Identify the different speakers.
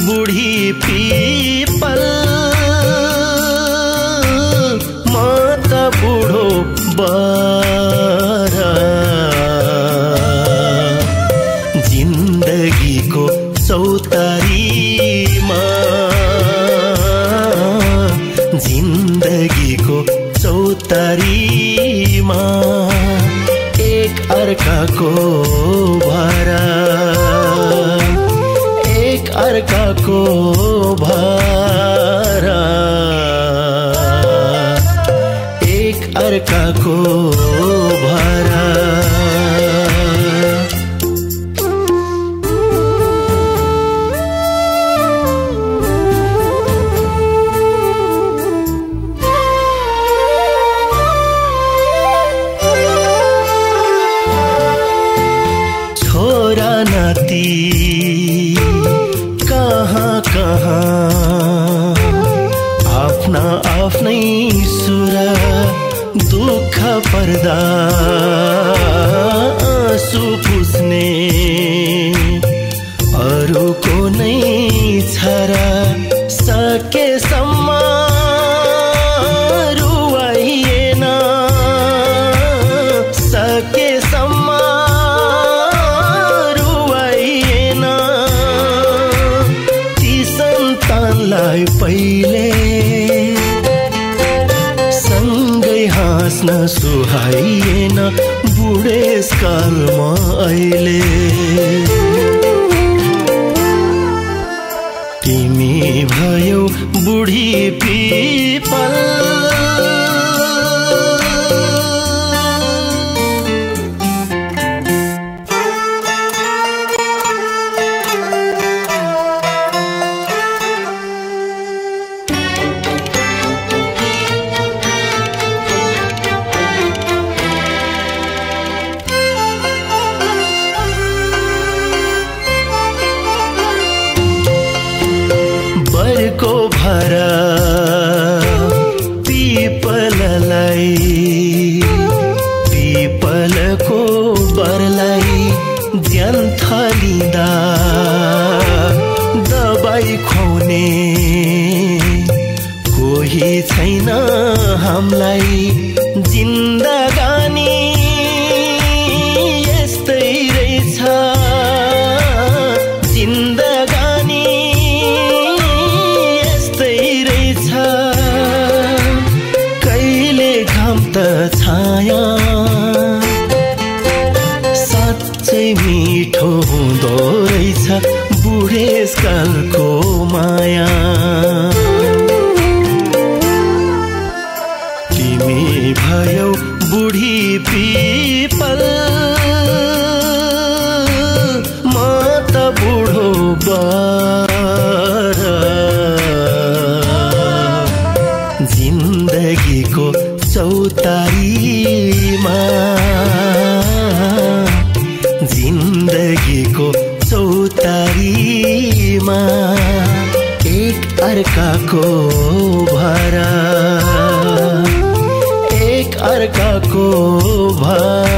Speaker 1: बुढी पिपल म त बुढो बर जिन्दगीको चौतारीमा जिन्दगीको चौतारीमा एक अर्काको भारा एक अर्काको भारा एक अर्काको भारा छोरा नाती कहाँ कहाँ आफ्ना आफ्नै सुरा दुःख पर्दा आँसु पुस्ने अरूको नै छरा सकेसम्म रुवाइएन सकेसम्म रुवाइएन ती सन्तानलाई पहिले सँगै हाँस्न सुहाइएन बुढेसकालमा अहिले तिमी भयौ बुढी पिपल बरको भरा पिपललाई पिपलको बरलाई ज्यान थालिँदा दबाई खुवाउने कोही छैन हामीलाई जिन्दगानी यस्तै रहेछ जिन्दगानी यस्तै रहेछ कहिले घाम त छाया साँच्चै मिठो हुँदो रहेछ बुढेसकालको माया तिमी भयौ बुढी पिपल म त बुढो बर जिन्दगीको चौतारीमा जिन्दगीको चौतारीमा एक अर्काको भारा एक अर्काको भारा